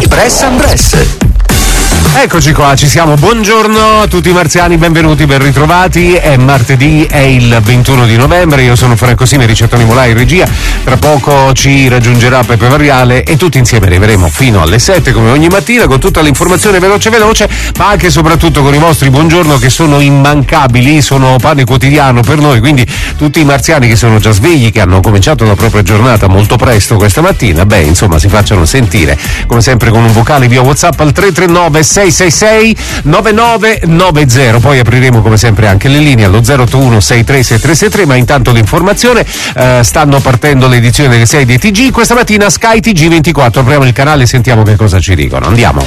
Press and Press. Eccoci qua, ci siamo, buongiorno a tutti i marziani, benvenuti, ben ritrovati, è martedì, è il 21 di novembre, io sono Franco Simi, Ricettoni Molai in regia, tra poco ci raggiungerà Peppe Variale e tutti insieme arriveremo fino alle 7 come ogni mattina con tutta l'informazione veloce, ma anche e soprattutto con i vostri buongiorno che sono immancabili, sono pane quotidiano per noi, quindi tutti i marziani che sono già svegli, che hanno cominciato la propria giornata molto presto questa mattina, insomma si facciano sentire, come sempre con un vocale via WhatsApp al 339 666 9990, poi apriremo come sempre anche le linee allo 081 63 6363, ma intanto l'informazione, stanno partendo le edizioni delle 6 dei TG, questa mattina Sky TG24, apriamo il canale e sentiamo che cosa ci dicono, andiamo.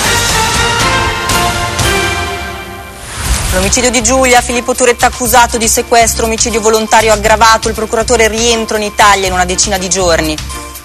L'omicidio di Giulia, Filippo Turetta accusato di sequestro, omicidio volontario aggravato, il procuratore rientro in Italia in una decina di giorni.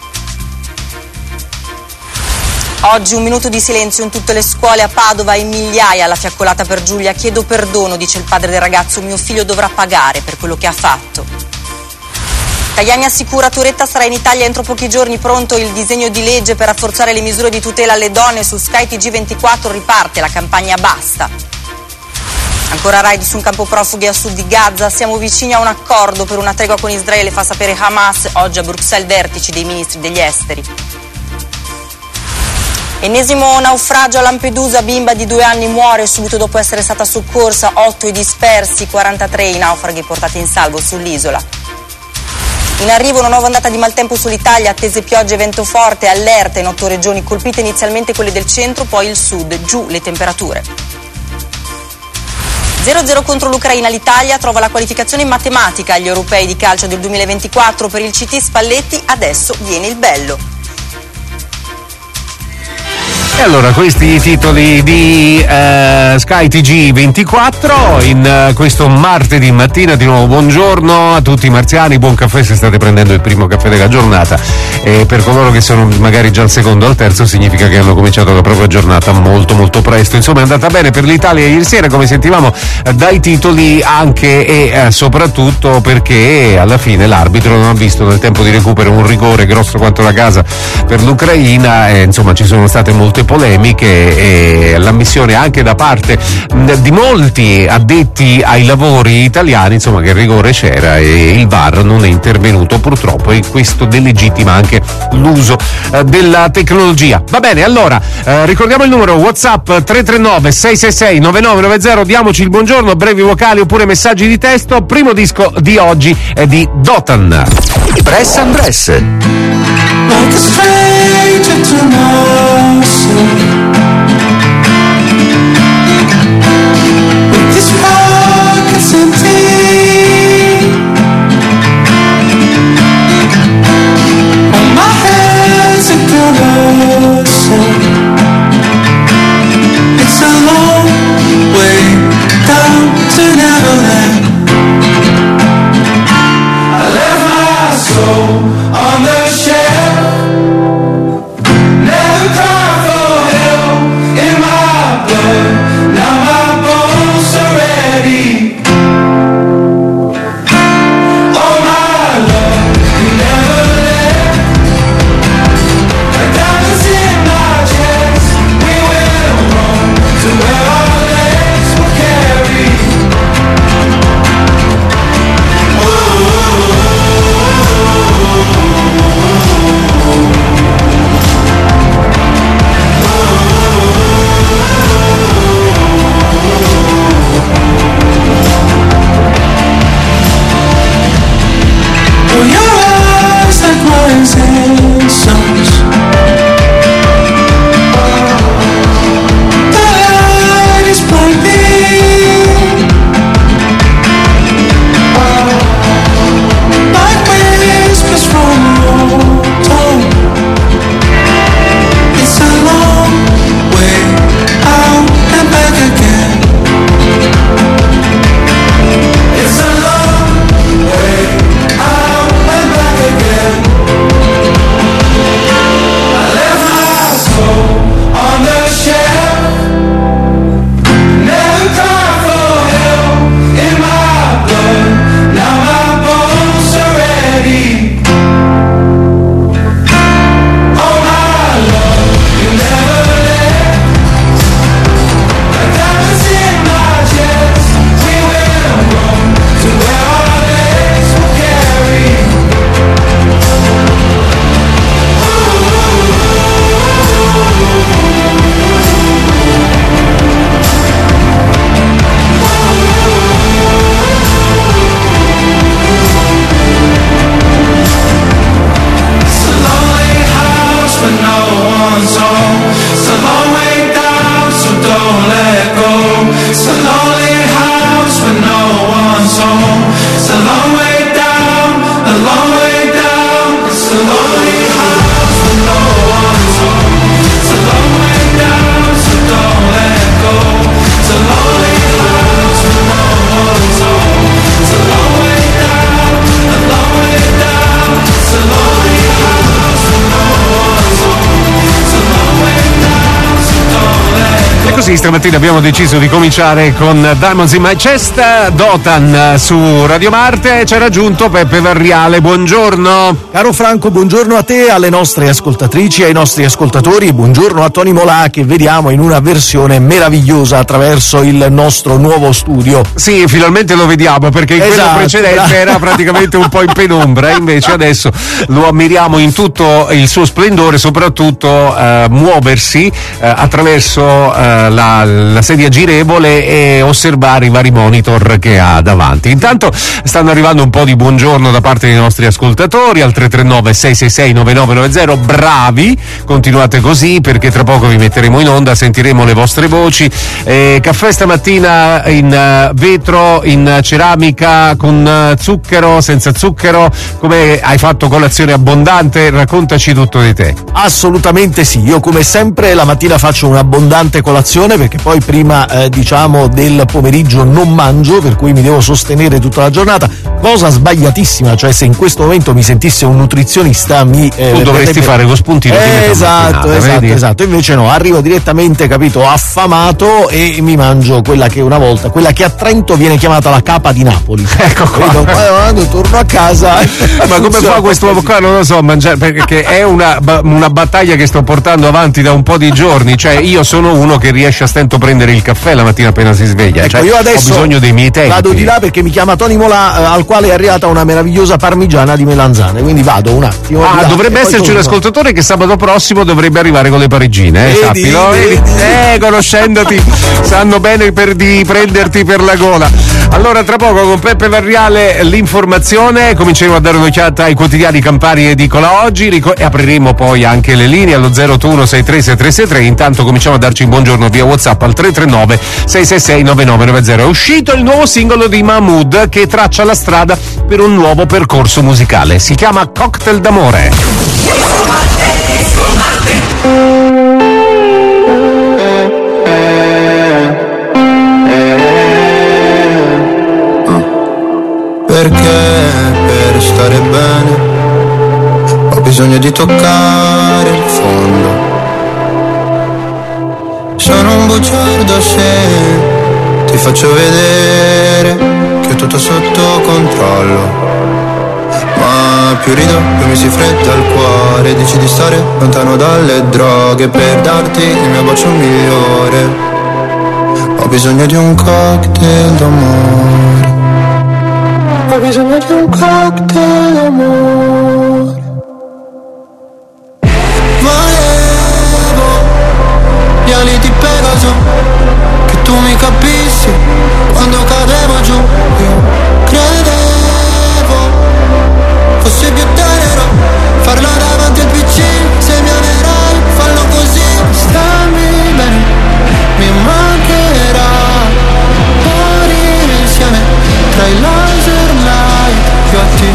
Oggi un minuto di silenzio in tutte le scuole a Padova e migliaia alla fiaccolata per Giulia. Chiedo perdono, dice il padre del ragazzo, mio figlio dovrà pagare per quello che ha fatto. Tajani assicura Turetta sarà in Italia entro pochi giorni, pronto il disegno di legge per rafforzare le misure di tutela alle donne. Su Sky TG24 riparte la campagna Basta. Ancora raid su un campo profughi a sud di Gaza, siamo vicini a un accordo per una tregua con Israele, fa sapere Hamas, oggi a Bruxelles vertici dei ministri degli esteri. Ennesimo naufragio a Lampedusa, bimba di 2 anni muore subito dopo essere stata soccorsa, 8 i dispersi, 43 i naufraghi portati in salvo sull'isola. In arrivo una nuova ondata di maltempo sull'Italia, attese piogge e vento forte, allerta in 8 regioni, colpite inizialmente quelle del centro, poi il sud, giù le temperature. 0-0 contro l'Ucraina, l'Italia trova la qualificazione in matematica agli europei di calcio del 2024, per il CT Spalletti adesso viene il bello. E allora questi i titoli di Sky TG24 in questo martedì mattina. Di nuovo buongiorno a tutti i marziani, buon caffè se state prendendo il primo caffè della giornata, e per coloro che sono magari già al secondo o al terzo significa che hanno cominciato la propria giornata molto molto presto. Insomma è andata bene per l'Italia ieri sera, come sentivamo dai titoli, anche e soprattutto perché alla fine l'arbitro non ha visto nel tempo di recupero un rigore grosso quanto la casa per l'Ucraina, e insomma ci sono state molte polemiche e l'ammissione anche da parte di molti addetti ai lavori italiani, insomma, che il rigore c'era e il VAR non è intervenuto purtroppo, e questo delegittima anche l'uso della tecnologia. Va bene, allora ricordiamo il numero WhatsApp 339 666 9990, diamoci il buongiorno, brevi vocali oppure messaggi di testo. Primo disco di oggi è di Dotan. Press and Press. Like a stranger to mercy, with his pockets empty, on my head's a galaxy. It's a long way down to Neverland. I left my soul on the shelf. così stamattina abbiamo deciso di cominciare con Diamonds in My Chest, Dotan su Radio Marte. C'è raggiunto Peppe Varriale, buongiorno. Caro Franco, buongiorno a te, alle nostre ascoltatrici, ai nostri ascoltatori, buongiorno a Tony Molà che vediamo in una versione meravigliosa attraverso il nostro nuovo studio. Sì, finalmente lo vediamo, perché in quello precedente era praticamente un po' in penombra, invece adesso lo ammiriamo in tutto il suo splendore, soprattutto muoversi attraverso la sedia girevole e osservare i vari monitor che ha davanti. Intanto stanno arrivando un po' di buongiorno da parte dei nostri ascoltatori al 339 666 9990. Bravi, continuate così perché tra poco vi metteremo in onda, sentiremo le vostre voci. Caffè stamattina in vetro, in ceramica, con zucchero, senza zucchero. Come hai fatto colazione abbondante? Raccontaci tutto di te. Assolutamente sì, io come sempre la mattina faccio un'abbondante colazione perché poi prima del pomeriggio non mangio, per cui mi devo sostenere tutta la giornata, cosa sbagliatissima, cioè se in questo momento mi sentisse un nutrizionista tu dovresti fare lo spuntino di metà mattinata, esatto, invece no, arrivo direttamente, capito, affamato e mi mangio quella che a Trento viene chiamata la capa di Napoli. Ecco qua. Quando torno a casa ma come fa quest'uomo qua? Non lo so, mangiare, perché è una battaglia che sto portando avanti da un po' di giorni, cioè io sono uno che riesce a stento a prendere il caffè la mattina appena si sveglia, ecco, cioè, io adesso ho bisogno dei miei tempi. Vado di là perché mi chiama Tony Molà, al quale è arrivata una meravigliosa parmigiana di melanzane, quindi vado un attimo. Dovrebbe esserci un ascoltatore che sabato prossimo dovrebbe arrivare con le parigine, sappilo. Conoscendoti sanno bene di prenderti per la gola. Allora tra poco con Peppe Varriale l'informazione, cominceremo a dare un'occhiata ai quotidiani Campari Edicola oggi e apriremo poi anche le linee allo 081 636363. Intanto cominciamo a darci un buongiorno via WhatsApp al 339 666 9990. È uscito il nuovo singolo di Mahmood che traccia la strada per un nuovo percorso musicale, si chiama Cocktail d'amore. Perché per stare bene ho bisogno di toccare il fondo. Sono un bugiardo se ti faccio vedere che ho tutto sotto controllo. Ma più rido, più mi si fredda il cuore. Dici di stare lontano dalle droghe per darti il mio bacio migliore. Ho bisogno di un cocktail d'amore. Ho bisogno di un cocktail d'amore. Volevo gli ali di Pegaso, che tu mi capissi quando cadevo giù. Io credevo fossi più tenero farlo davanti al PC. Se mi amerai fallo così, stammi bene, mi mancherà morire insieme tra i laser light. Io a te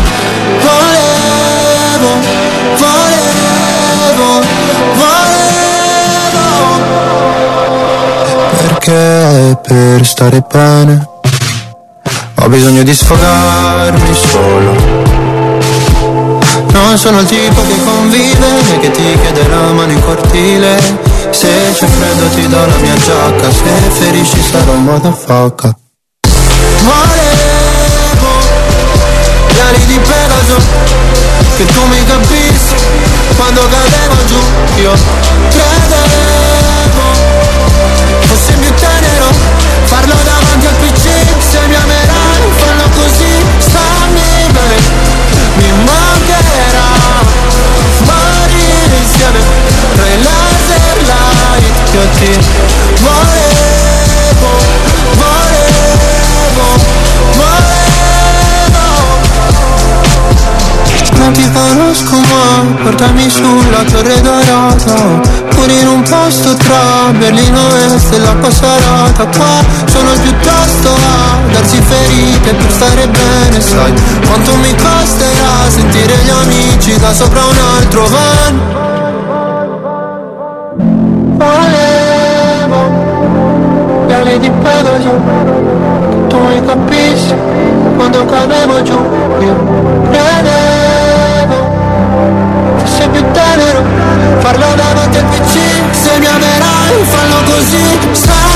volevo. Perché per stare bene ho bisogno di sfogarmi solo. Non sono il tipo che convive né che ti chiede la mano in cortile. Se c'è freddo ti do la mia giacca, se ferisci sarò un motherfucker. Volevo gli ali di Pegaso, che tu mi capissi quando cadevo giù. Io credevo fossi più tenero farlo davanti al PC. Se mi amerai fallo così, stammi bene, mi mancherà morire insieme tra i laser light. Io ti volevo. Non ti conosco ma portami sulla Torre Dorata, pure in un posto tra Berlino Est e la Passarata. Qua sono piuttosto a darsi ferite per stare bene. Sai quanto mi costerà sentire gli amici da sopra un altro van. Volevo gli ali di Pegaso, tu mi capissi quando cadevo giù. Io credevo fosse più tenero farlo davanti al PC. Se mi amerai fallo così.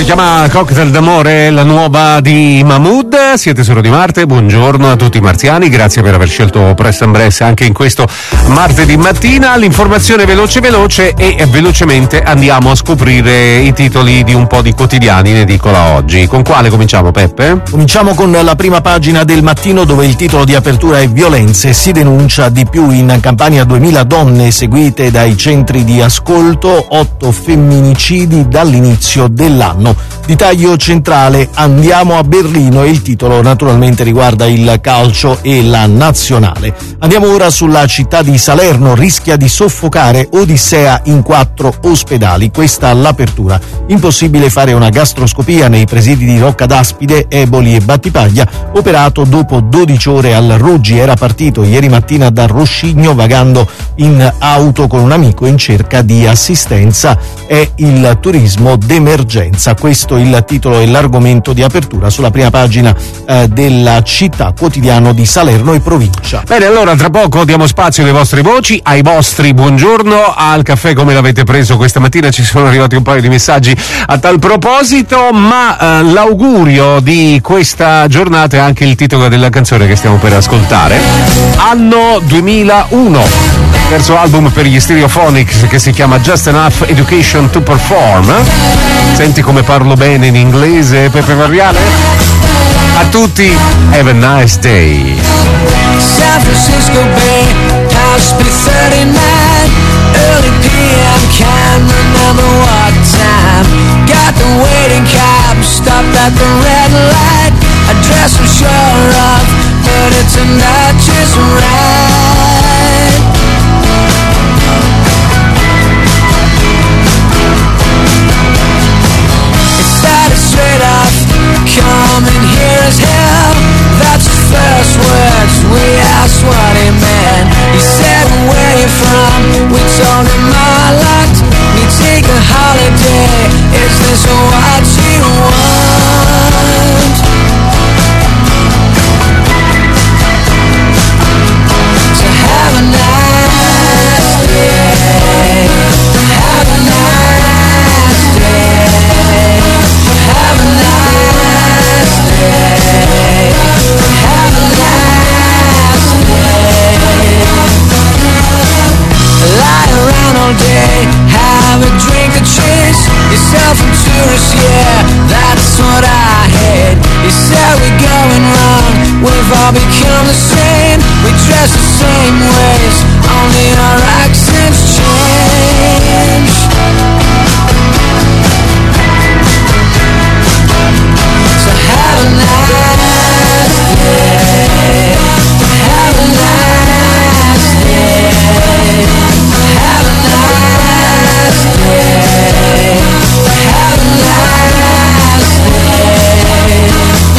chiama Cocktail d'amore, la nuova di Mahmood. Siete su Radio Marte, buongiorno a tutti i marziani, grazie per aver scelto Press and Press anche in questo martedì mattina. L'informazione veloce e velocemente andiamo a scoprire i titoli di un po' di quotidiani in edicola oggi. Con quale cominciamo, Peppe? Cominciamo con la prima pagina del Mattino, dove il titolo di apertura è violenze, si denuncia di più in Campania, 2000 donne seguite dai centri di ascolto, 8 femminicidi dall'inizio dell'anno. Di taglio centrale andiamo a Berlino e il titolo naturalmente riguarda il calcio e la nazionale. Andiamo ora sulla città di Salerno, rischia di soffocare, odissea in 4 ospedali, questa l'apertura. Impossibile fare una gastroscopia nei presidi di Rocca d'Aspide, Eboli e Battipaglia, operato dopo 12 ore al Ruggi, era partito ieri mattina da Roscigno vagando in auto con un amico in cerca di assistenza, è il turismo d'emergenza. Questo il titolo e l'argomento di apertura sulla prima pagina della Città, quotidiano di Salerno e provincia. Bene, allora tra poco diamo spazio alle vostre voci, ai vostri buongiorno. Al caffè come l'avete preso questa mattina? Ci sono arrivati un paio di messaggi a tal proposito, ma l'augurio di questa giornata è anche il titolo della canzone che stiamo per ascoltare. Anno 2001, terzo album per gli Stereophonics che si chiama Just Enough Education to Perform. Senti come parlo bene in inglese, Peppe Mariale? A tutti, have a nice day. San Francisco Bay, House B39, early PM, can't remember what time. Got the waiting cab, stopped at the red light. I dress I'm sure of, but it's not just right. It started straight off, coming here as hell. That's his first words, we asked what he meant. He said, where you from? We told him our lot. We take a holiday, is this what you want? So have a nice day, have a nice day, have a nice day, have a nice day. Lie around all day, have a drink to chase yourself a tourist, yeah, that's what I hate. You said we're going wrong, we've all become the same. We dress the same ways, only our accents change. So have a nice day, have a nice day, have a nice day, have a nice day.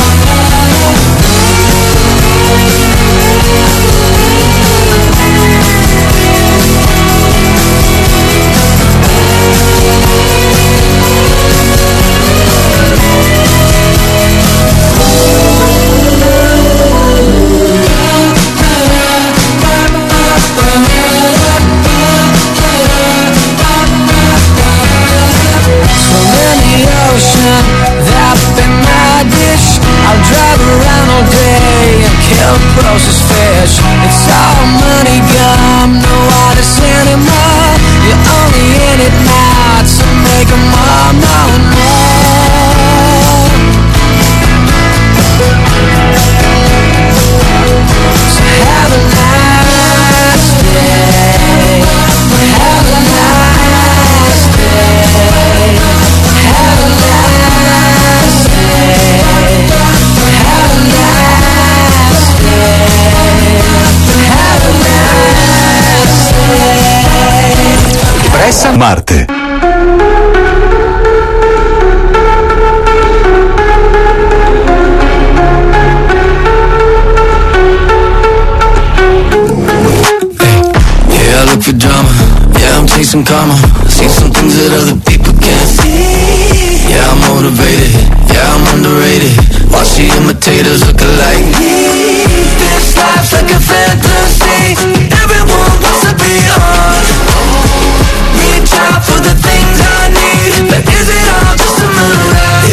That'd be my dish. I'll drive around all day and kill processed fish. It's all money gum, no artists anymore. You're only in it now to make them all more and more. So have a nice day, have a nice day, have a nice day, have a nice day, have a nice day. Press and Marte. Yeah, I look for drama. Yeah, I'm chasing karma. See some things that other people can't see. Yeah, I'm motivated. Yeah, I'm underrated. Watch the imitators look alike me. This life's like a fantasy. Everyone wants to be on. Reach out for the things I need. But is it all just a mirage?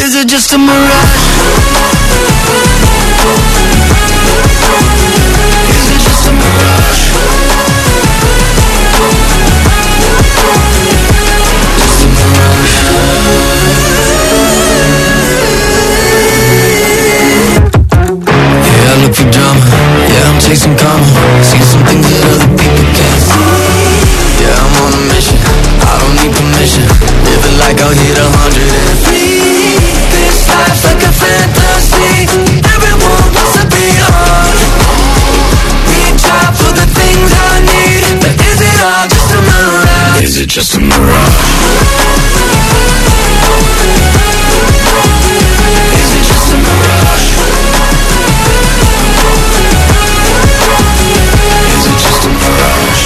I'll need 103. This life's like a fantasy. Everyone wants to be on. Reach out for the things I need, but is it all just a mirage? Is it just a mirage? Is it just a mirage? Is it just a mirage?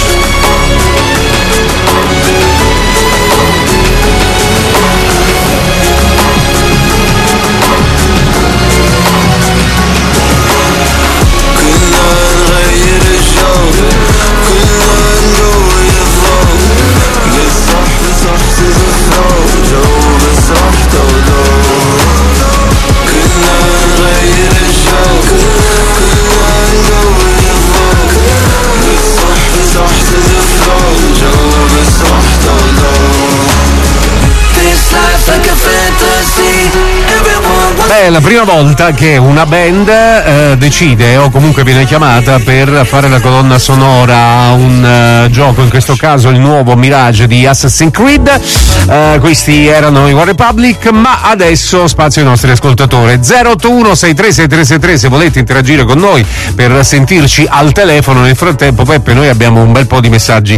È la prima volta che una band decide o comunque viene chiamata per fare la colonna sonora a un gioco, in questo caso il nuovo Mirage di Assassin's Creed. Questi erano i One Republic, ma adesso spazio ai nostri ascoltatori. 081636363 se volete interagire con noi per sentirci al telefono. Nel frattempo, Peppe, noi abbiamo un bel po' di messaggi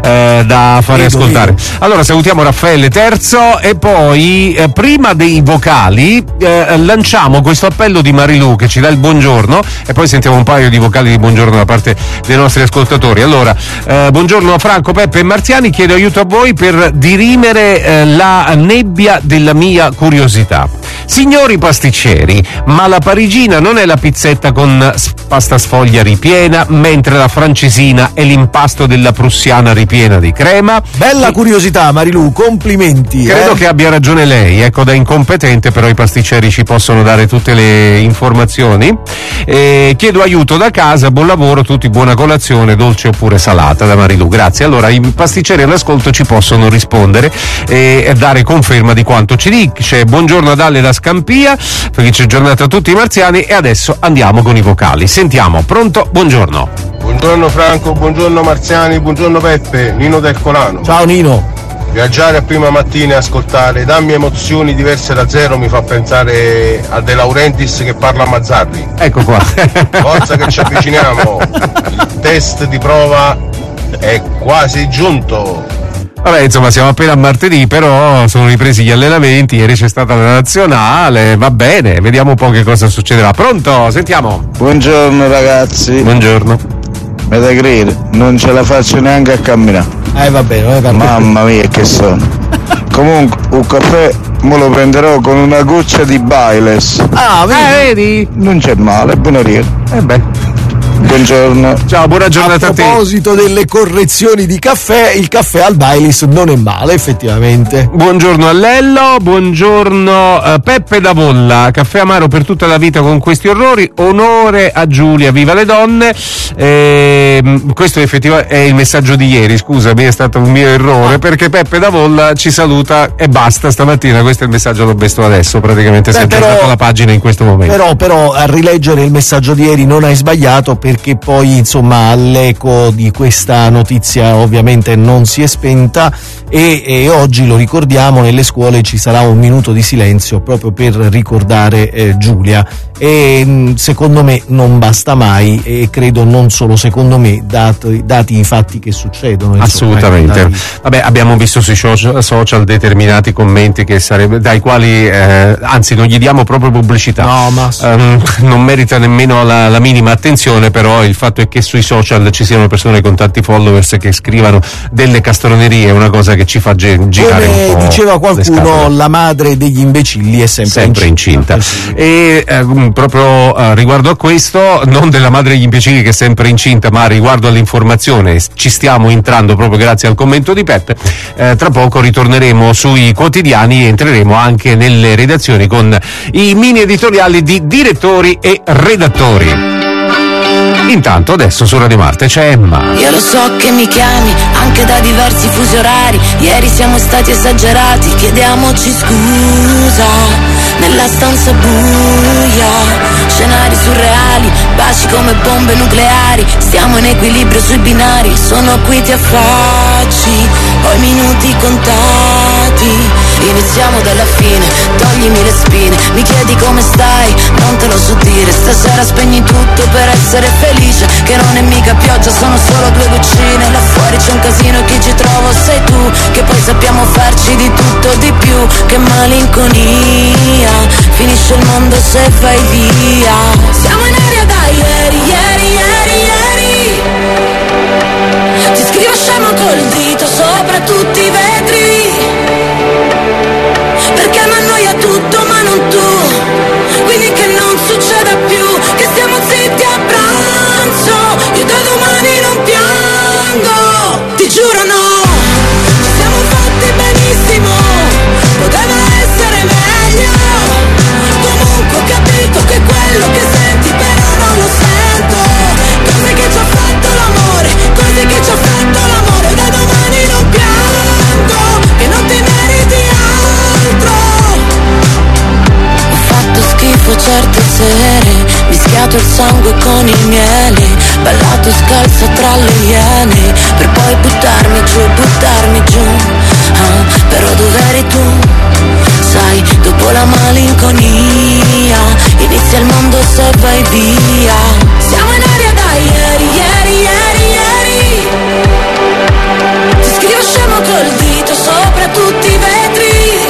da fare ascoltare. Allora salutiamo Raffaele Terzo e poi prima dei vocali lanciamo questo appello di Marilu che ci dà il buongiorno e poi sentiamo un paio di vocali di buongiorno da parte dei nostri ascoltatori. Allora, buongiorno Franco, Peppe e Marziani, chiedo aiuto a voi per dirimere la nebbia della mia curiosità. Signori pasticceri, ma la parigina non è la pizzetta con pasta sfoglia ripiena, mentre la francesina è l'impasto della prussiana ripiena di crema? Bella curiosità, Marilu, complimenti. Credo che abbia ragione lei, ecco, da incompetente però i pasticceri ci possono dare tutte le informazioni. Chiedo aiuto da casa, buon lavoro, tutti buona colazione, dolce oppure salata, da Marilu, grazie. Allora i pasticceri all'ascolto ci possono rispondere e dare conferma di quanto ci dice. Buongiorno ad Ale da Scampia, felice giornata a tutti i marziani e adesso andiamo con i vocali. Sentiamo, pronto? Buongiorno. Buongiorno Franco, buongiorno Marziani, buongiorno Peppe, Nino del Colano. Ciao Nino. Viaggiare a prima mattina e ascoltare dammi emozioni diverse da zero mi fa pensare a De Laurentiis che parla a Mazzarri. Ecco qua. Forza che ci avviciniamo, il test di prova è quasi giunto. Vabbè, insomma, siamo appena a martedì, però sono ripresi gli allenamenti, ieri c'è stata la nazionale, va bene, vediamo un po' che cosa succederà. Pronto? Sentiamo. Buongiorno ragazzi. Buongiorno. Metagrid, non ce la faccio neanche a camminare. Va bene, mamma mia che sono. Comunque, un caffè me lo prenderò con una goccia di Baileys. Vedi? Non c'è male, buona riera. Buongiorno. Ciao, buona giornata a te. A proposito delle correzioni di caffè, il caffè al Baileys non è male, effettivamente. Buongiorno a Lello, buongiorno Peppe da Volla, caffè amaro per tutta la vita con questi orrori, onore a Giulia, viva le donne. Questo effettivamente è il messaggio di ieri, scusami, è stato un mio errore, perché Peppe da Volla ci saluta e basta stamattina, questo è il messaggio, l'ho visto adesso, praticamente si è aggiornata la pagina in questo momento. Però a rileggere il messaggio di ieri non hai sbagliato, perché poi insomma l'eco di questa notizia ovviamente non si è spenta e oggi lo ricordiamo, nelle scuole ci sarà un minuto di silenzio proprio per ricordare Giulia e secondo me non basta mai, e credo non solo secondo me, dati i fatti che succedono. Assolutamente. Vabbè, abbiamo visto sui social determinati commenti che dai quali anzi non gli diamo proprio pubblicità. No, ma non merita nemmeno la minima attenzione, però il fatto è che sui social ci siano persone con tanti followers che scrivano delle castronerie, è una cosa che ci fa girare un po'. Come diceva qualcuno, la madre degli imbecilli è sempre incinta. E proprio riguardo a questo, non della madre degli imbecilli che è sempre incinta, ma riguardo all'informazione, ci stiamo entrando proprio grazie al commento di Peppe. Tra poco ritorneremo sui quotidiani e entreremo anche nelle redazioni con i mini editoriali di direttori e redattori. Intanto adesso su Radio Marte c'è Emma. Io lo so che mi chiami anche da diversi fusi orari. Ieri siamo stati esagerati, chiediamoci scusa. Nella stanza buia, scenari surreali, baci come bombe nucleari. Stiamo in equilibrio sui binari, sono qui ti affacci, ho i minuti contati. In iniziamo dalla fine. Toglimi le spine, mi chiedi come stai, non te lo so dire. Stasera spegni tutto per essere felice, che non è mica pioggia, sono solo 2 goccine. Là fuori c'è un casino e chi ci trovo sei tu, che poi sappiamo farci di tutto di più. Che malinconia, finisce il mondo se vai via. Siamo in aria da ieri, ieri, ieri, ieri. Ti scrivo scemo col dito sopra tutti i vetri, perché mi annoia tutto ma non tu. Quindi che non succeda più, che stiamo zitti a pranzo. Io da domani non piango, ti giuro no. Ci siamo fatti benissimo, poteva essere meglio. Comunque ho capito che quello che senti però non lo sento. Cose che ci ha fatto l'amore, cose che ci ha fatto l'amore. Da domani non piango, che non ti meriti altro. Ho fatto schifo certe sere, mischiato il sangue con il miele, ballato scalzo tra le iene, per poi buttarmi giù, però dov'eri tu? Sai, dopo la malinconia, inizia il mondo se vai via. Siamo in aria da ieri, ieri, ieri, ieri. Ti scrivo scemo col dito sopra tutti i vetri,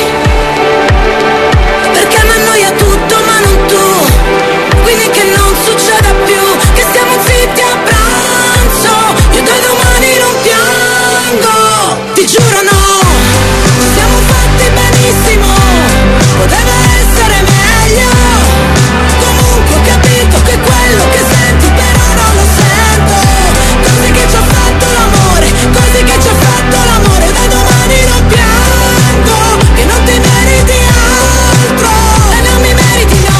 perché mi annoia tutto ma non tu. Quindi che non succeda più, che stiamo zitti a pranzo. Io da domani non piango, ti giuro no. Ci siamo fatti benissimo, poteva essere meglio. Comunque ho capito che quello che senti però non lo sento. Cose che ci ha fatto l'amore, cose che ci ha fatto l'amore. Da domani non piango, che non ti meriti altro. E non mi meriti no,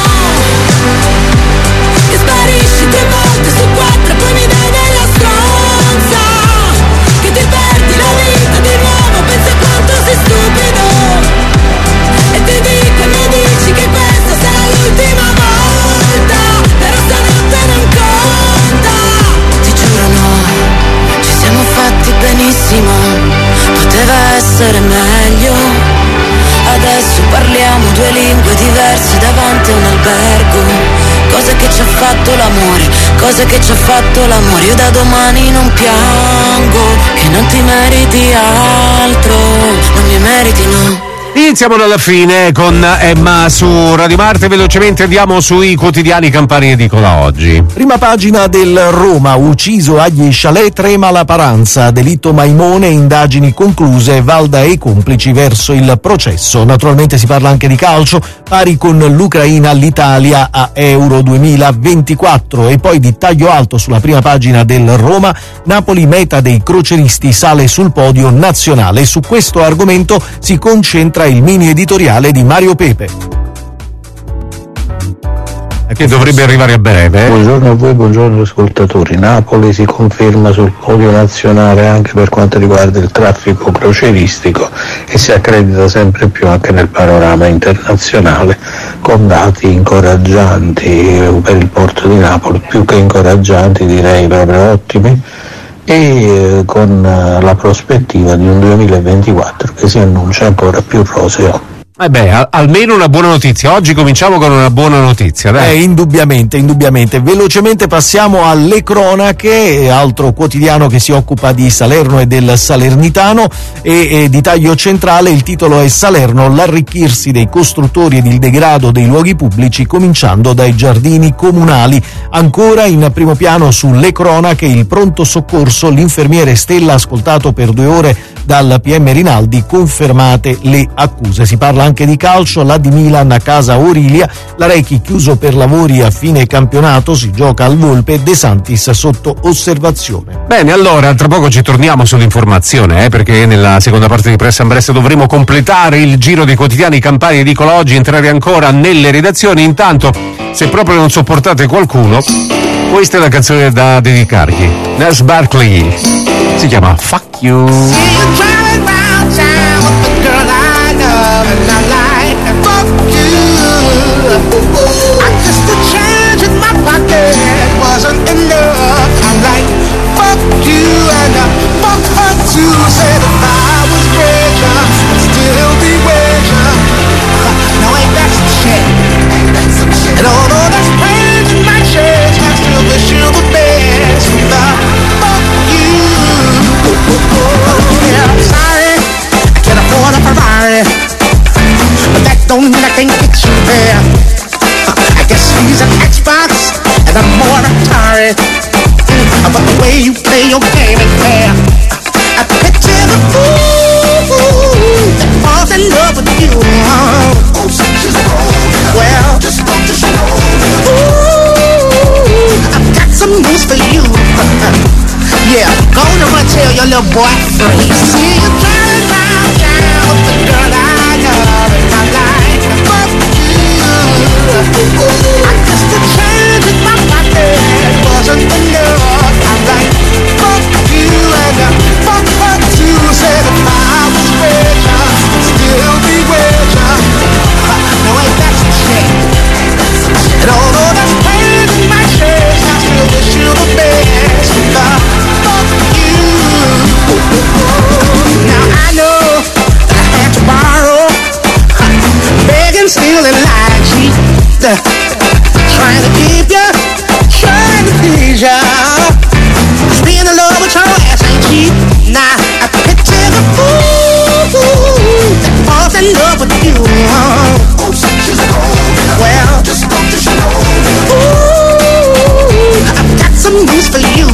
che sparisci 3 volte su 4 e poi mi dai della stronza. Che ti perdi la vita di nuovo, pensa quanto sei stupido. E ti dico e mi dici che questa sarà l'ultima volta, però stanotte non conta. Ti giuro no, ci siamo fatti benissimo, poteva essere meglio. Adesso parliamo 2 lingue diverse davanti a un albergo. Cose che ci ha fatto l'amore, cose che ci ha fatto l'amore. Io da domani non piango, che non ti meriti altro, non mi meriti no. Iniziamo dalla fine con Emma su Radio Marte. Velocemente andiamo sui quotidiani Campania Edicola oggi. Prima pagina del Roma, ucciso agli chalet, trema la Paranza, delitto Maimone, indagini concluse, Valda e i complici verso il processo. Naturalmente si parla anche di calcio, pari con l'Ucraina l'Italia a Euro 2024, e poi di taglio alto sulla prima pagina del Roma, Napoli meta dei croceristi, sale sul podio nazionale. Su questo argomento si concentra il mini editoriale di Mario Pepe, che dovrebbe arrivare a breve. Buongiorno a voi, buongiorno ascoltatori. Napoli si conferma sul podio nazionale anche per quanto riguarda il traffico croceristico e si accredita sempre più anche nel panorama internazionale, con dati incoraggianti per il porto di Napoli, più che incoraggianti direi proprio ottimi, e con la prospettiva di un 2024 che si annuncia ancora più roseo. Almeno una buona notizia. Oggi cominciamo con una buona notizia, dai. Indubbiamente. Velocemente passiamo alle cronache, altro quotidiano che si occupa di Salerno e del Salernitano, e di taglio centrale il titolo è Salerno, l'arricchirsi dei costruttori ed il degrado dei luoghi pubblici, cominciando dai giardini comunali. Ancora in primo piano sulle cronache il pronto soccorso, l'infermiere Stella ascoltato per 2 ore dal PM Rinaldi, confermate le accuse. Si parla anche di calcio, la di Milan a casa Orilia, la Rechi chiuso per lavori a fine campionato, si gioca al Volpe, De Santis sotto osservazione. Bene, allora tra poco ci torniamo sull'informazione, perché nella seconda parte di Press and Press dovremo completare il giro dei quotidiani Campania Edicola oggi, entrare ancora nelle redazioni. Intanto, se proprio non sopportate qualcuno, questa è la canzone da dedicargli. Nels Barkley, si chiama Fuck You. Wasn't enough. I'm like, fuck you and fuck her too. Said if I was richer, I'd still be waiting. don't mean I can't get you there. I guess he's an Xbox and I'm more Atari. But the way you play your game ain't fair. I picture the fool that falls in love with you. Well, ooh, I've got some news for you. Yeah, go on and tell your little boyfriend. See you driving round town with the girl I love and I like. Fuck you. I guess the change in my pocket wasn't enough. I'm like, fuck you and fuck her too. Said if I was richer, I'd still be richer. No, ain't that some shit? And although there's pain in my chest, I still wish you the best. Fuck you. Now I know that I had to borrow, begging, stealing, lying, cheat, trying to keep you, trying to please ya. Just being in love with your ass ain't cheap. Nah, I picture the fool that falls in love with you. Well, ooh, I've got some news for you.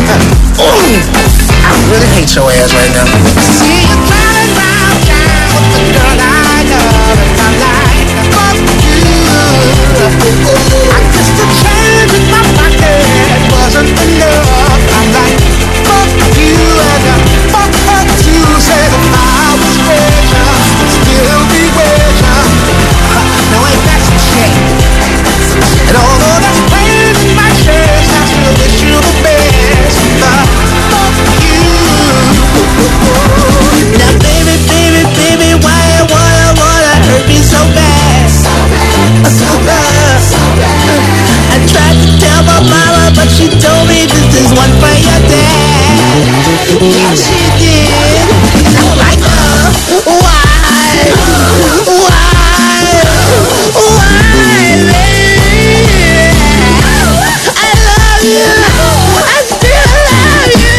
I really hate your ass right now. See you driving round town with the girl I love and I'm like, fuck you. I guess the change in my pocket wasn't enough. I'm like, fuck you and fuck her too. Said if I was richer, I'd still be richer. No, ain't that some shit? And although there's pain in my chest, I still wish you the best. Fuck you. Now baby, baby, baby, why you wanna hurt me so bad? So bad. I tried to tell my mama, but she told me this is one for your dad. Yeah, she did. And I'm like, why, baby? I love you. I still love you.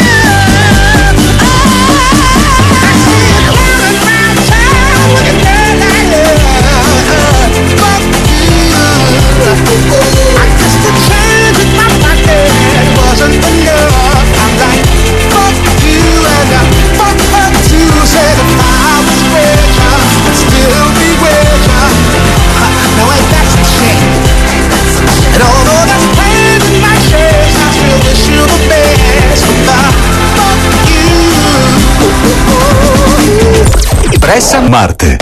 I see you driving around town with a girl I love. Fuck you. I guess the change in my pocket wasn't enough. I'm like, fuck you and fuck her too. Said if I was richer, I'd still be richer. No, ain't that some shit? And although there's pain in my chest, I still wish you the best. Fuck you. Pressa Marte.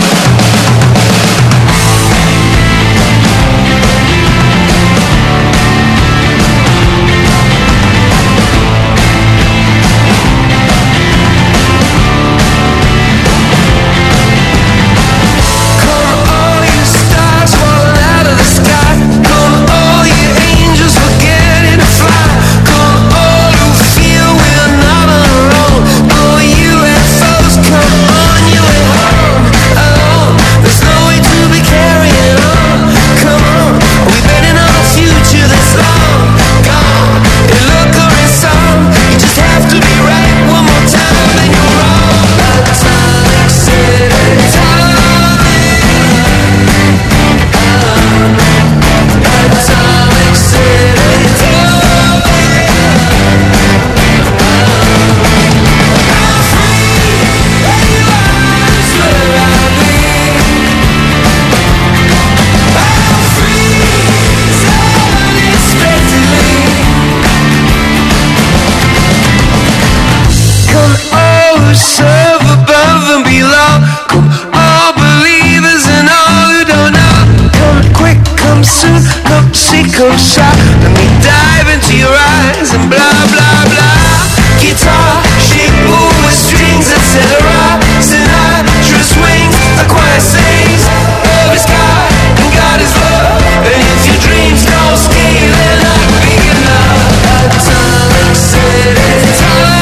Serve above and below. Come all believers and all who don't know. Come quick, come soon, come see, come shout. Let me dive into your eyes and blah blah blah. Guitar, shape, with strings, etc. Sinatra swings, a choir sings. Love is God and God is love. And if your dreams don't scale, then I'll be enough. Atomic City,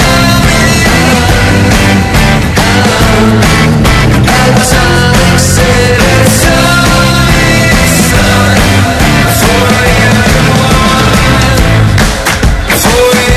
Atomic City, for you, for you.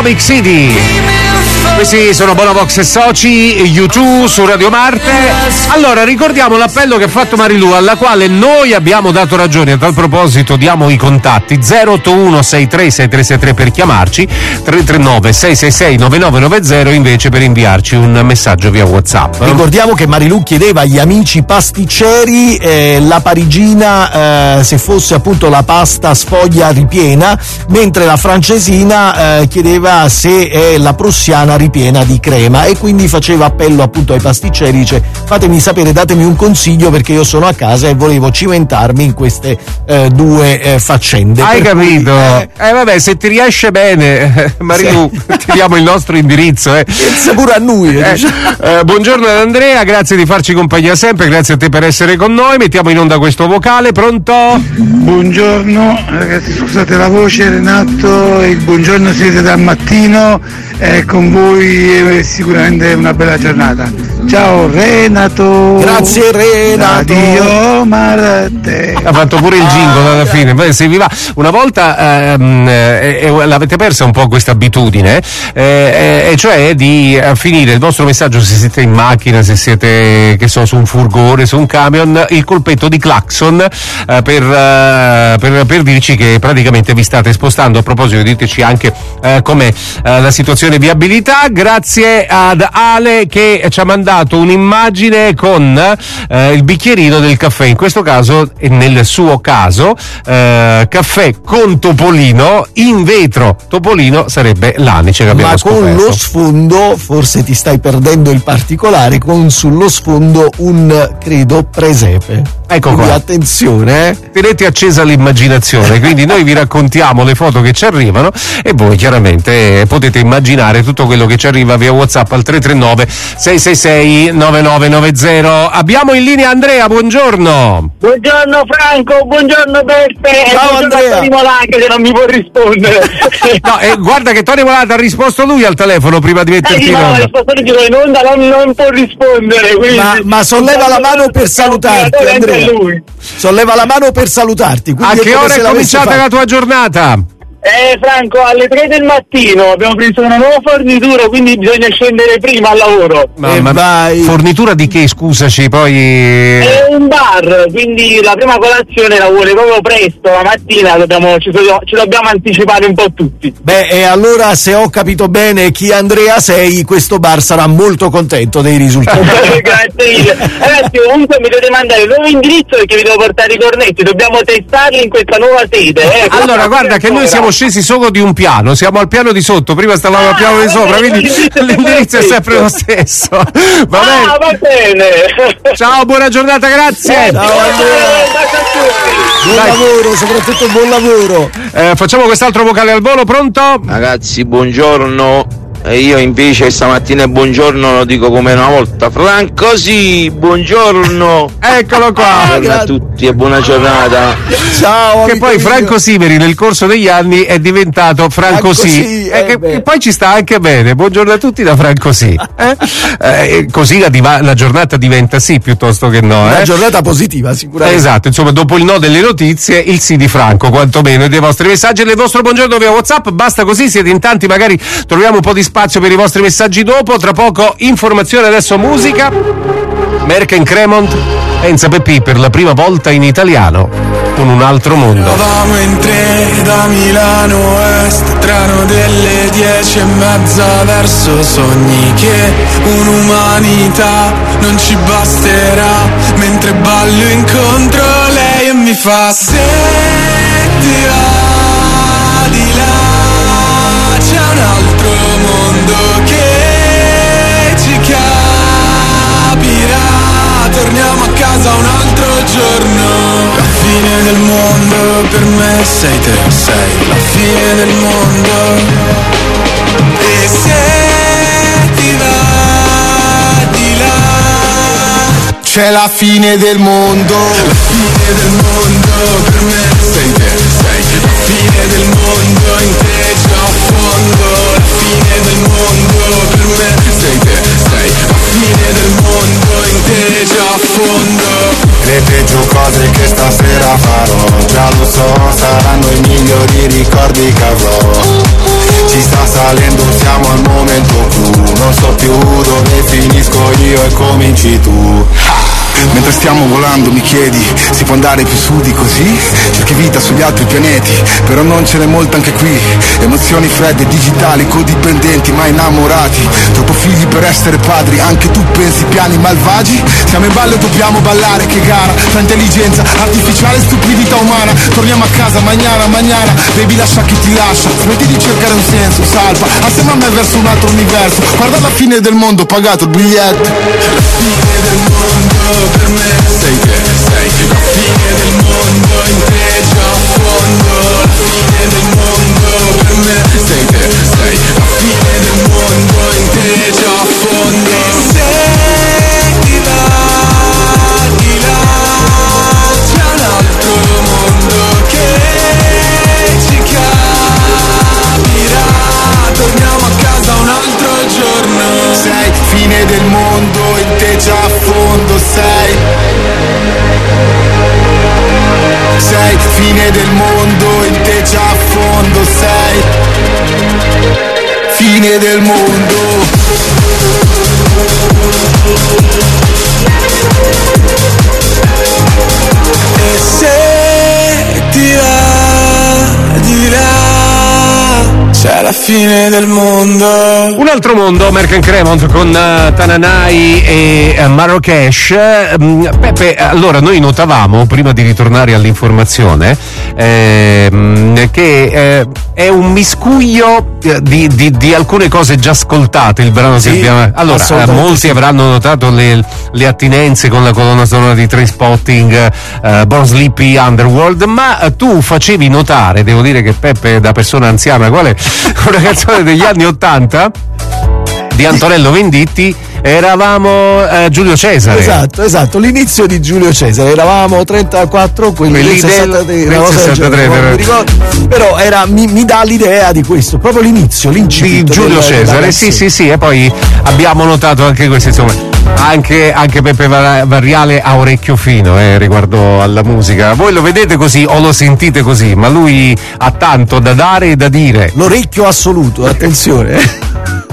Atomic City. Questi sono Bonovox e Soci, U2 su Radio Marte. Allora, ricordiamo l'appello che ha fatto Marilu, alla quale noi abbiamo dato ragione. A tal proposito diamo i contatti: 081 63 6363 per chiamarci, 339 666 9990 invece per inviarci un messaggio via WhatsApp. Ricordiamo che Marilu chiedeva agli amici pasticceri la parigina se fosse appunto la pasta sfoglia ripiena, mentre la francesina chiedeva se è la prussiana ripiena di crema, e quindi faceva appello appunto ai pasticceri, dice: fatemi sapere, datemi un consiglio perché io sono a casa e volevo cimentarmi in queste due faccende. Hai capito? Vabbè, se ti riesce bene, Marilu, ti diamo il nostro indirizzo. Pensa pure a noi. Buongiorno ad Andrea, grazie di farci compagnia sempre, grazie a te per essere con noi. Mettiamo in onda questo vocale. Pronto? Buongiorno ragazzi, scusate la voce, Renato, il buongiorno siete dal mattino, con voi è sicuramente una bella giornata. Ciao Renato. Grazie Renato. Addio Marte. Ha fatto pure il jingle alla fine. Beh, se vi va. Una volta l'avete persa un po' questa abitudine, e cioè di finire il vostro messaggio, se siete in macchina, se siete, che so, su un furgone, su un camion, il colpetto di clacson per dirci che praticamente vi state spostando. A proposito, diteci anche com'è la situazione viabilità. Grazie ad Ale che ci ha mandato un'immagine con il bicchierino del caffè, in questo caso e nel suo caso caffè con topolino in vetro. Topolino sarebbe l'anice che abbiamo scoperto. Ma con lo sfondo, forse ti stai perdendo il particolare, con sullo sfondo un, credo, presepe. Ecco quindi qua. Attenzione, tenete accesa l'immaginazione, quindi noi vi raccontiamo le foto che ci arrivano e voi chiaramente potete immaginare tutto quello che ci arriva via WhatsApp al 339 666 9990. Abbiamo in linea Andrea, buongiorno. Buongiorno Franco, buongiorno Beppe. Ciao Andrea. Tony Molanca che non mi può rispondere. No, guarda che Tony Molanca ha risposto lui al telefono prima di metterti in onda. Ha risposto in onda, non può rispondere. Quindi... Ma solleva la mano per salutarti, Andrea. Solleva la mano per salutarti. A che ora è cominciata la tua giornata? Franco, alle 3 del mattino abbiamo preso una nuova fornitura, quindi bisogna scendere prima al lavoro. Fornitura di che, scusaci, poi... È un bar, quindi la prima colazione la vuole proprio presto, la mattina ci dobbiamo anticipare un po' tutti. Beh, e allora se ho capito bene chi Andrea sei, questo bar sarà molto contento dei risultati. Grazie mille. Ragazzi, comunque mi dovete mandare il nuovo indirizzo perché vi devo portare i cornetti, dobbiamo testarli in questa nuova sede. Allora, guarda che noi siamo scesi solo di un piano, siamo al piano di sotto, prima stavamo al piano di sopra, quindi l'indirizzo è sempre lo stesso. Va bene. Ciao, buona giornata, grazie. Ciao Andrea. Buon lavoro, soprattutto buon lavoro. Facciamo quest'altro vocale al volo, pronto? Ragazzi, buongiorno. E io invece stamattina buongiorno lo dico come una volta. Franco sì, buongiorno. Eccolo qua. Buongiorno a tutti e buona giornata. Ciao. Che poi Franco Simeri nel corso degli anni è diventato Franco sì. Che poi ci sta anche bene. Buongiorno a tutti da Franco sì. Così la giornata diventa sì piuttosto che no. Una giornata positiva sicuramente. Esatto, insomma, dopo il no delle notizie, il sì di Franco, quantomeno, e dei vostri messaggi e del vostro buongiorno via WhatsApp. Basta così, siete in tanti, magari troviamo un po' di spazio per i vostri messaggi dopo. Tra poco informazione, adesso musica. Merck & Cremont, Enza Peppi per la prima volta in italiano con Un altro mondo. Eravamo in tre da Milano Est, treno delle 10:30 verso sogni che un'umanità non ci basterà, mentre ballo incontro lei e mi fa: se ti va di là c'è un altro mondo che ci capirà, torniamo a casa un altro giorno. La fine del mondo per me sei te, sei la fine del mondo. E se ti va di là c'è la fine del mondo. La fine del mondo per me sei te, sei la fine del mondo, in te già a fondo. La fine del mondo per me sei te, sei la fine del mondo, in te già a fondo. Le peggio cose che stasera farò, già lo so, saranno i migliori ricordi che avrò. Ci sta salendo siamo al momento clou. Non so più dove finisco io e cominci tu. Mentre stiamo volando mi chiedi, si può andare più su di così? Cerchi vita sugli altri pianeti, però non ce n'è molta anche qui. Emozioni fredde, digitali, codipendenti, ma innamorati. Troppo figli per essere padri, anche tu pensi piani malvagi? Siamo in ballo e dobbiamo ballare, che gara, tra intelligenza artificiale e stupidità umana. Torniamo a casa, mañana, baby lascia chi ti lascia. Smetti di cercare un senso, salva, assieme a me verso un altro universo. Guarda la fine del mondo, pagato il biglietto. La fine del mondo per me sei te, sei la fine del mondo, in te già a fondo. La fine del mondo per me sei te, sei la fine del mondo, in te già a fondo. Se di là c'è un altro mondo che ci capirà. Torniamo a casa un altro giorno. Sei fine del mondo, in te già a fondo sei. Sei fine del mondo, in te già a fondo sei. Fine del mondo. E se di là c'è la fine del mondo. Un altro mondo, American Cremont con Tananai e Marrakesh. Peppe, allora noi notavamo, prima di ritornare all'informazione, che è un miscuglio di alcune cose già ascoltate, il brano che abbiamo. Allora, molti avranno notato le attinenze con la colonna sonora di Trainspotting, Born Sleepy, Underworld, ma tu facevi notare, devo dire che Peppe, da persona anziana, quale una canzone degli anni '80 di Antonello Venditti, eravamo Giulio Cesare. Esatto, l'inizio di Giulio Cesare, eravamo 34, quelli del 63, non mi ricordo, però mi dà l'idea di questo, proprio l'inizio, l'incipit di Giulio Cesare, sì, e poi abbiamo notato anche questo, insomma, anche Peppe Varriale ha orecchio fino riguardo alla musica. Voi lo vedete così o lo sentite così, ma lui ha tanto da dare e da dire. L'orecchio assoluto, attenzione.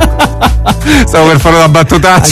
Stavo per fare una battutaccia.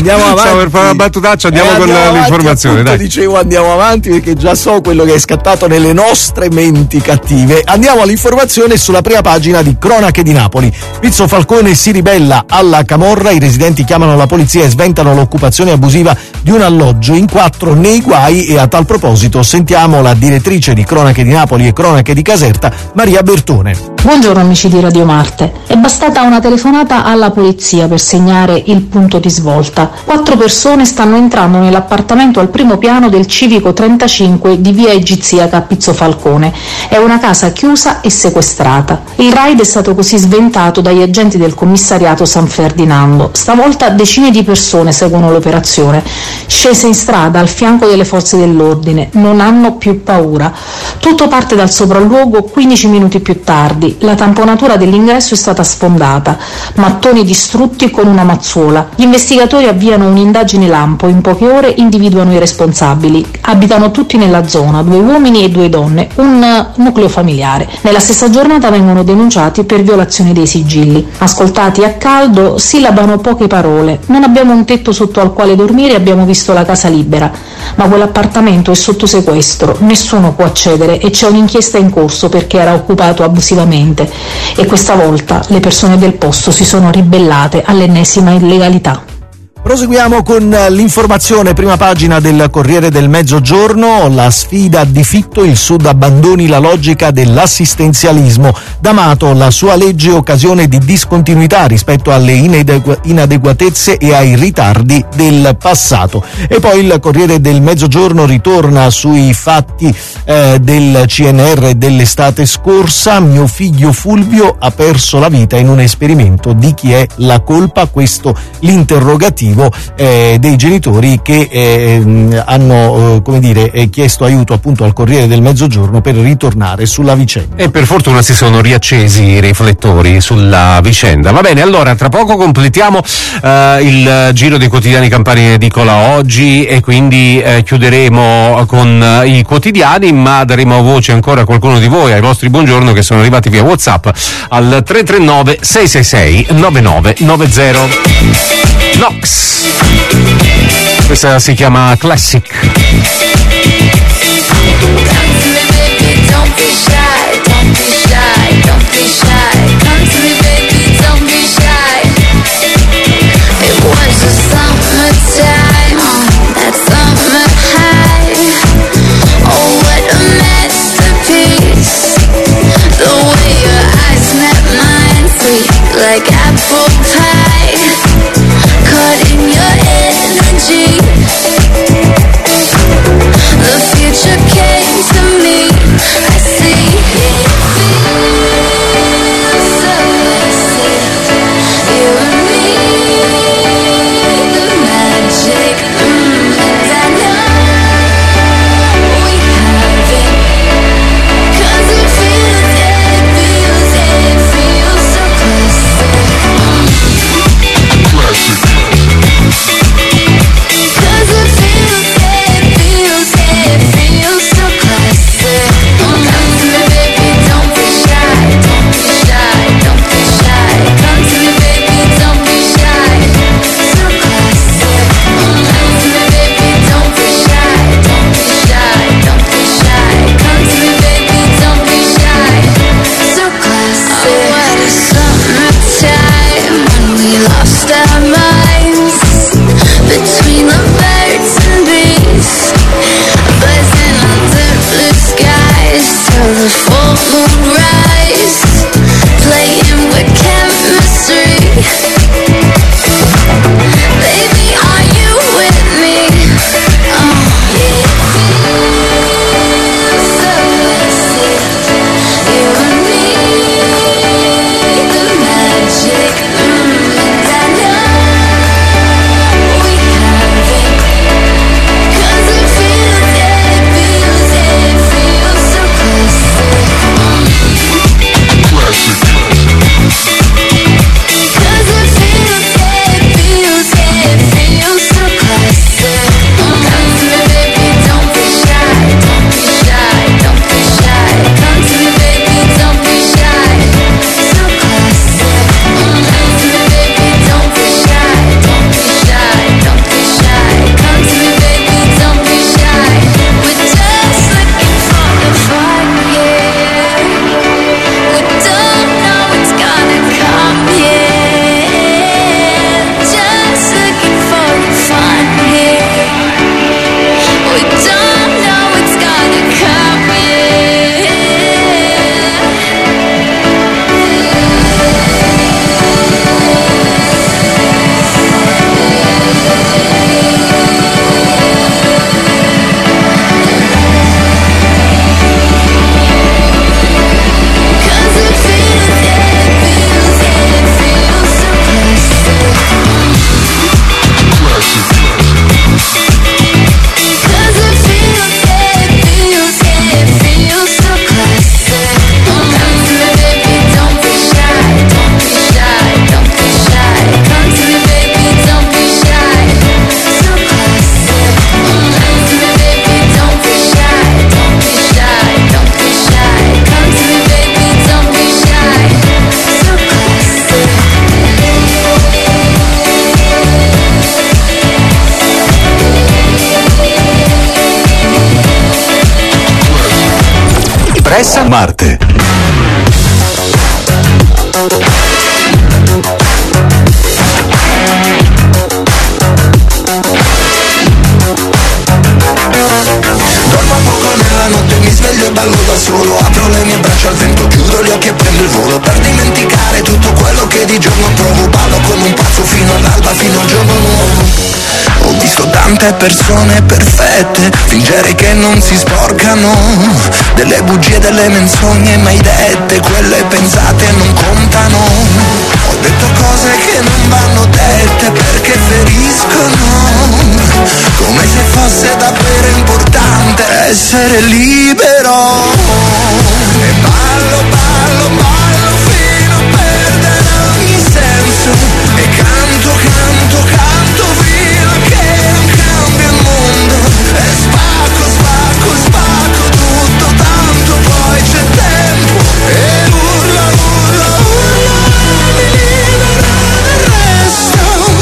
Andiamo con l'informazione. Dai. Dicevo andiamo avanti perché già so quello che è scattato nelle nostre menti cattive. Andiamo all'informazione sulla prima pagina di Cronache di Napoli. Pizzo Falcone si ribella alla camorra, i residenti chiamano la polizia e sventano l'occupazione abusiva di un alloggio, in 4 nei guai, e a tal proposito sentiamo la direttrice di Cronache di Napoli e Cronache di Caserta, Maria Bertone. Buongiorno amici di Radio Marte. È bastata una telefonata alla polizia per segnare il punto di svolta. 4 persone stanno entrando nell'appartamento al primo piano del Civico 35 di via Egiziaca a Pizzo Falcone. È una casa chiusa e sequestrata. Il raid è stato così sventato dagli agenti del commissariato San Ferdinando. Stavolta decine di persone seguono l'operazione. Scese in strada al fianco delle forze dell'ordine, non hanno più paura. Tutto parte dal sopralluogo 15 minuti più tardi. La tamponatura dell'ingresso è stata sfondata, mattoni distrutti con una mazzuola. Gli investigatori avviano un'indagine lampo, in poche ore individuano i responsabili. Abitano tutti nella zona, 2 uomini e 2 donne, un nucleo familiare. Nella stessa giornata vengono denunciati per violazione dei sigilli. Ascoltati a caldo, sillabano poche parole. Non abbiamo un tetto sotto al quale dormire, abbiamo visto la casa libera, ma quell'appartamento è sotto sequestro, nessuno può accedere e c'è un'inchiesta in corso perché era occupato abusivamente, e questa volta le persone del posto si sono ribellate all'ennesima illegalità. Proseguiamo con l'informazione, prima pagina del Corriere del Mezzogiorno, la sfida di Fitto, il Sud abbandoni la logica dell'assistenzialismo. D'Amato, la sua legge occasione di discontinuità rispetto alle inadeguatezze e ai ritardi del passato. E poi il Corriere del Mezzogiorno ritorna sui fatti del CNR dell'estate scorsa. Mio figlio Fulvio ha perso la vita in un esperimento, di chi è la colpa? Questo l'interrogativo successivo dei genitori che hanno chiesto aiuto appunto al Corriere del Mezzogiorno per ritornare sulla vicenda. E per fortuna si sono riaccesi i riflettori sulla vicenda. Va bene, allora tra poco completiamo il giro dei quotidiani campani in edicola oggi e quindi chiuderemo con i quotidiani, ma daremo voce ancora a qualcuno di voi, ai vostri buongiorno che sono arrivati via WhatsApp al 339 666 9990. Nox, questa si chiama Classic. Don't be shy, don't be shy, don't be shy. Come to me, baby, don't be shy. It was the summertime, that summer high. Oh, what a masterpiece. The way your eyes met mine, sweet like apple pie. Caught in your energy. The future came to me. I see it feels so blessed. You and me, the magic, and I know we have it. 'Cause it feels so classic. Cause it feels so classic. Come to me, baby, don't be shy, don't be shy, don't be shy. Come to me, baby, don't be shy, so classic. Come to me, baby, don't be shy, don't be shy, don't be shy. Come to me, baby, don't be shy, so classic. Oh, what a summertime when we lost our minds between the birds and bees, buzzing under blue skies till the full moon rise, playing with chemistry. Baby, are you with me? Oh, it feels so blessed. You and me, the magic, and I know we have it. 'Cause it feels so classic. Cause it feels so classic. Come to me, baby, don't be shy, don't be shy, don't be shy. Come to me, baby, don't be shy, so classic. Come to me, baby, don't be shy, don't be shy, don't be shy. Come to me, baby, don't be shy. We're just looking for the fun, yeah. We don't know it's gonna come, yeah. Just looking for the fun, yeah. We don't know it's gonna come, yeah. Cause it feels so classic. Cause it feels so classic. Come to me, baby, don't be shy, don't be shy, don't be shy. Come to me, baby, don't be shy, so classic. Come to me, baby, don't be shy, don't be shy, don't be shy. Come to me, baby, don't be shy, so classic. Pressa Marte. Dormo poco nella notte, mi sveglio e ballo da solo. Apro le mie braccia al vento, chiudo gli occhi e prendo il volo. Per dimenticare tutto quello che di giorno provo. Ballo come un pazzo fino all'alba, fino al giorno nuovo. Ho visto tante persone perfette fingere che non si sporcano, delle bugie, delle menzogne mai dette, quelle pensate non contano. Ho detto cose che non vanno dette perché feriscono. essere libero. E ballo, ballo, ballo fino a perdere ogni senso. E canto, canto, canto fino a che non cambia il mondo. E spacco, spacco, spacco tutto, tanto poi c'è tempo. E urla, urla, urla, mi libera del resto.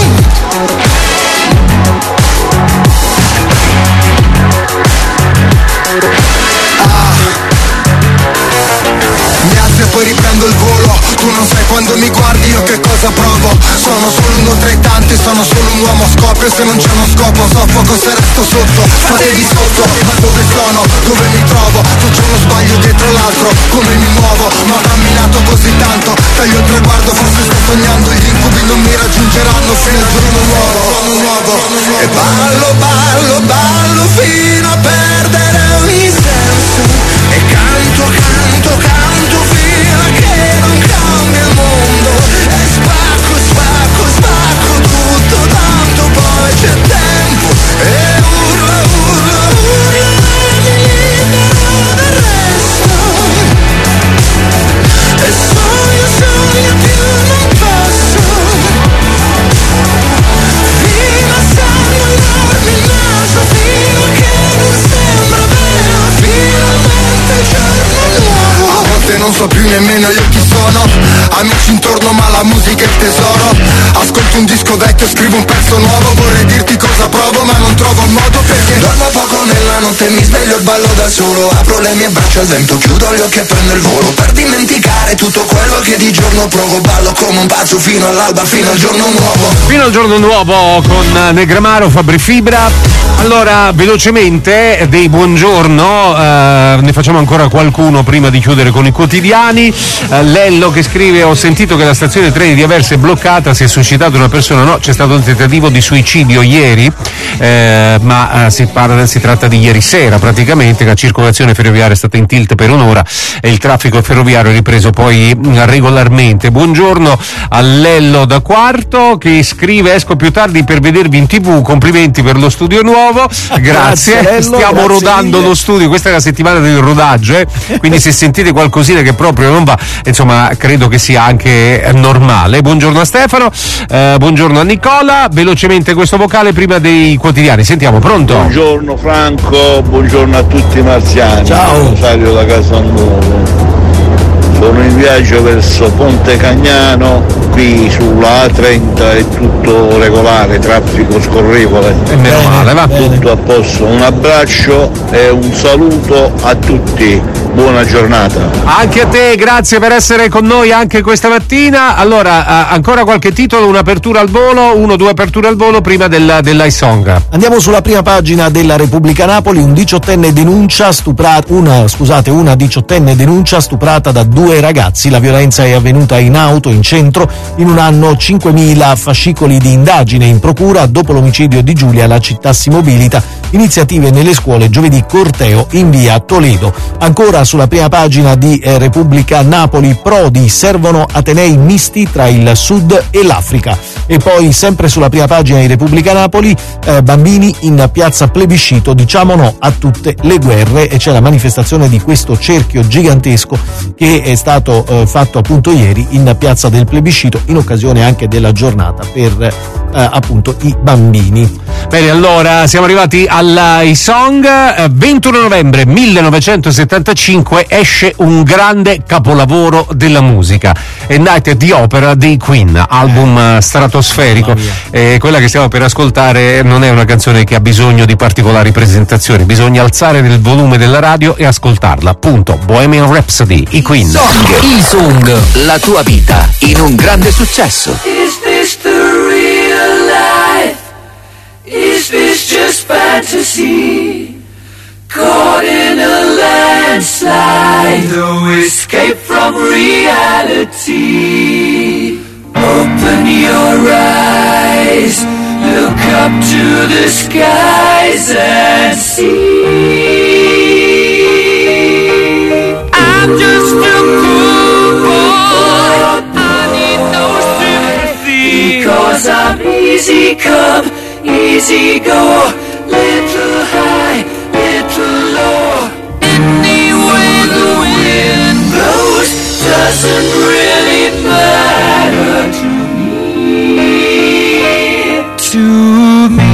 Mi alzo e poi riprendo il volo. Tu non sai quando mi guardi io che cosa provo. Sono solo uno tra i tanti, sono solo un uomo, scoppio se non c'è uno scopo, soffoco se resto sotto. Fatevi sotto, ma dove sono? Dove mi trovo? Tu c'è uno sbaglio dietro l'altro, come mi muovo? Ma ho camminato così tanto, taglio il traguardo, forse sto sognando. Gli incubi non mi raggiungeranno fino al giorno nuovo. E ballo, ballo, ballo fino a perdere ogni senso. E canto, canto, canto fino a che non cambia il mondo. E spacco, spacco, spacco tutto, tanto poi c'è tempo. E urla, urla, urla, mi libero del resto. E sogno, sogno più non posso. Fino a sanguinarmi il naso, fino a che non sembra vero. Finalmente il giorno nuovo. A volte non so più nemmeno io chi sono. Amici intorno ma la musica è il tesoro. Ascolto un disco vecchio, scrivo un pezzo nuovo. Vorrei dirti cosa provo ma non trovo il modo, perché dormo poco nella notte, mi sveglio e ballo da solo. Apro le mie braccia al vento, chiudo gli occhi e prendo il volo. Per dimenticare tutto quello che di giorno provo. Ballo come un pazzo fino all'alba, fino al giorno nuovo. Fino al giorno nuovo con Negramaro, Fabri Fibra. Allora, velocemente dei buongiorno, ne facciamo ancora qualcuno prima di chiudere con i quotidiani. Lello che scrive: ho sentito che la stazione treni di Aversa è bloccata, si è suscitata una persona, no, c'è stato un tentativo di suicidio ieri, ma si tratta di ieri sera praticamente. La circolazione ferroviaria è stata in tilt per un'ora e il traffico ferroviario è ripreso poi regolarmente. Buongiorno a Lello da Quarto che scrive: esco più tardi per vedervi in TV, complimenti per lo studio nuovo. Grazie, Lello, stiamo rodando lo studio, questa è la settimana del rodaggio, quindi se sentite qualcosina che proprio non va, insomma, credo che sia anche normale. Buongiorno a Stefano, buongiorno a Nicola. Velocemente questo vocale prima dei quotidiani, sentiamo. Pronto? Buongiorno Franco, buongiorno a tutti i marziani. Ciao. Rosario da Casalnuovo. Sono in viaggio verso Ponte Cagnano, qui sulla A30 è tutto regolare, traffico scorrevole. E meno male, va. Tutto a posto. Un abbraccio e un saluto a tutti. Buona giornata. Anche a te, grazie per essere con noi anche questa mattina. Allora, ancora qualche titolo, un'apertura al volo, 1-2 aperture al volo prima dell'I-Song. Andiamo sulla prima pagina della Repubblica Napoli. Una diciottenne denuncia stuprata da 2 ragazzi. La violenza è avvenuta in auto in centro. In un anno 5.000 fascicoli di indagine in procura. Dopo l'omicidio di Giulia la città si mobilita. Iniziative nelle scuole, giovedì corteo in via Toledo. Ancora sulla prima pagina di Repubblica Napoli, Prodi, servono atenei misti tra il Sud e l'Africa. E poi sempre sulla prima pagina di Repubblica Napoli, bambini in piazza plebiscito, diciamo no a tutte le guerre, e c'è la manifestazione di questo cerchio gigantesco che è stato fatto appunto ieri in piazza del plebiscito in occasione anche della giornata per appunto i bambini. Bene, allora siamo arrivati all'I-Song. 21 novembre 1975 esce un grande capolavoro della musica, A Night at the Opera dei Queen, album stratosferico. Quella che stiamo per ascoltare non è una canzone che ha bisogno di particolari presentazioni, bisogna alzare il volume della radio e ascoltarla, appunto. Bohemian Rhapsody, i Queen. I-Song, la tua vita in un grande successo. Is this the real life? Is this just fantasy? Caught in a landslide, no escape from reality. Open your eyes, look up to the skies and see. I'm just a cool boy, I need no sympathy, because I'm easy come, easy go, little high, little low. doesn't really matter to me.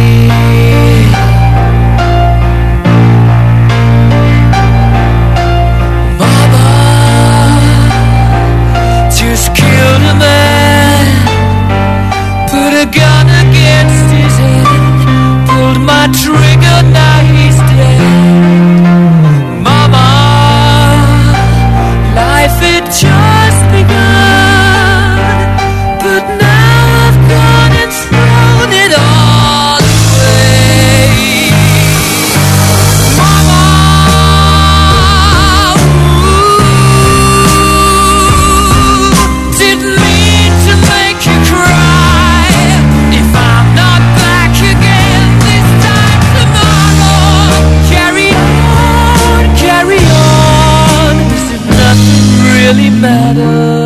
Mama just killed a man, put a gun against his head, pulled my trigger, now he's dead. Mama, life had just begun, but now I've gone and thrown it all away. Mama, didn't mean to make you cry. If I'm not back again this time tomorrow, carry on, as if nothing really matters.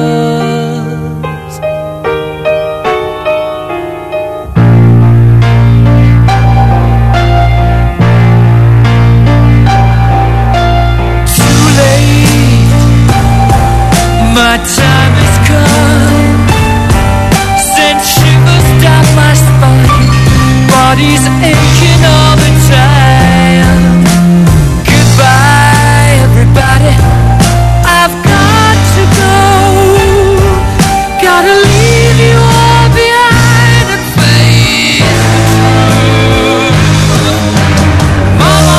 Too late, my time has come. Sent shivers down my spine, body's aching all the time. Goodbye, everybody, I've got to go. Gotta leave you all behind and face the truth. Mama,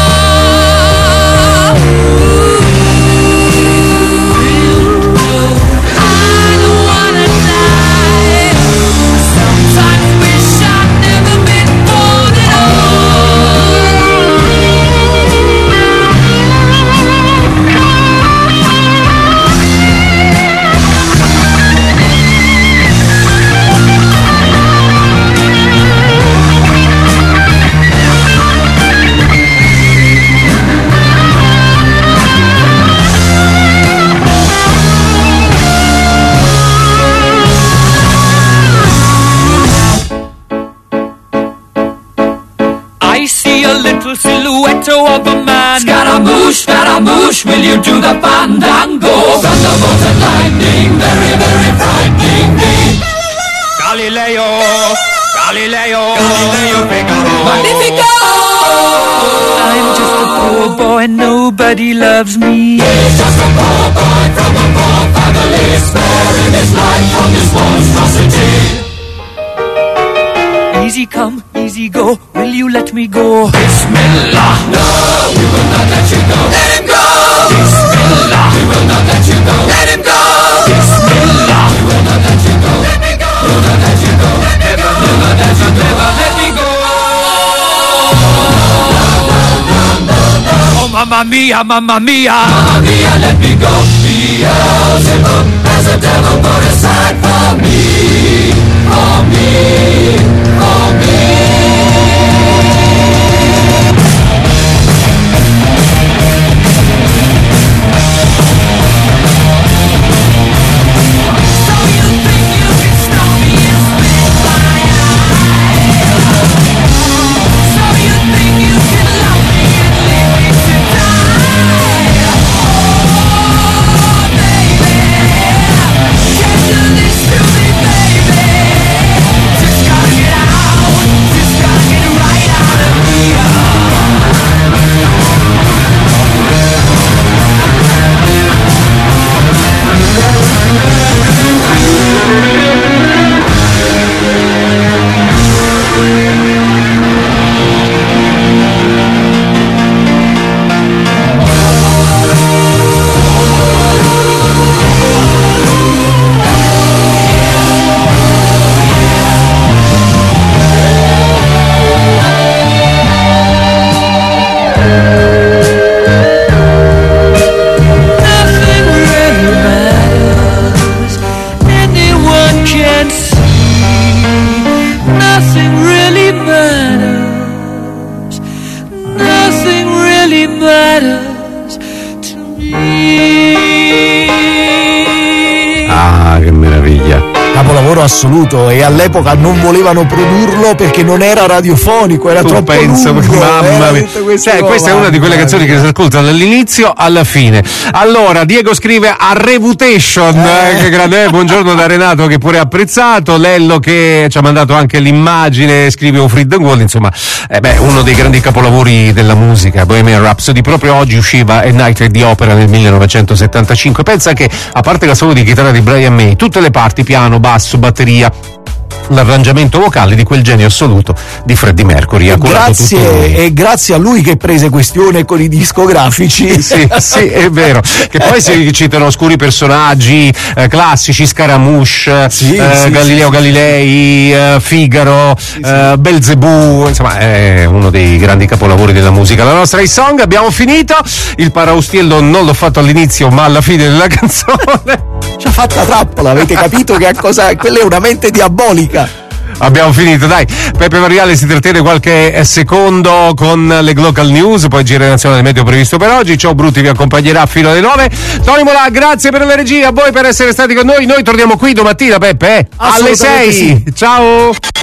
I don't wanna die. Sometimes wish I'd never been born at I see a little silhouette of a man. Scaramouche, will you do the fandango? Thunderbolt and lightning, very, very frightening me. Galileo, Figaro. Magnifico! I'm just a poor boy, nobody loves me. He's just a poor boy from a poor family, sparing his life from this monstrosity. Easy come, easy go, will you let me go? Bismillah, no, we will not let you go. Let him go! Bismillah, we will not let you go. Let him go! Bismillah, we will not let you go. Let me go! We will not let you go. Never, never let you go. Never let me go. Oh, mamma mia, mamma mia. Mamma mia, let me go. Beelzebub has a devil put aside for me. For me, for me. So you think you can stop me and spit my eyes? So you think you can love me and leave me to die? Oh, baby, can't do this to me, baby. Just gotta get out, just gotta get right out of here. Nothing really matters, anyone can see. Nothing really matters, nothing really matters to me. Ah, che meraviglia. Capolavoro capolavoro assoluto, e all'epoca non volevano produrlo perché non era radiofonico, era troppo lungo. Mamma mia. Questa è una di quelle canzoni che si ascolta dall'inizio alla fine. Allora, Diego scrive a Reputation, che grande, buongiorno da Renato che pure ha apprezzato, Lello che ci ha mandato anche l'immagine, scrive un Freedom Wall, insomma, uno dei grandi capolavori della musica, Bohemian Rhapsody. Proprio oggi usciva A Night at the Opera nel 1975. Pensa che, a parte la solo di chitarra di Brian May, tutte le parti, piano, basso, batteria, l'arrangiamento vocale di quel genio assoluto di Freddie Mercury. E grazie a lui che prese questione con i discografici. Sì, è vero. Che poi si citano oscuri personaggi classici, Scaramouche, Galileo Galilei, Figaro, Belzebù, insomma è uno dei grandi capolavori della musica. La nostra song, abbiamo finito. Il paraustiello non l'ho fatto all'inizio, ma alla fine della canzone. Ci ha fatta trappola, avete capito che cosa? Quella è una mente diabolica. Abbiamo finito, dai. Peppe Mariale si trattiene qualche secondo con le local news, poi il giro nazionale meteo previsto per oggi. Ciao Brutti vi accompagnerà fino alle 9. Tony Mola, grazie per la regia, a voi per essere stati con noi. Noi torniamo qui domattina, Peppe, alle 6. Sì. Ciao.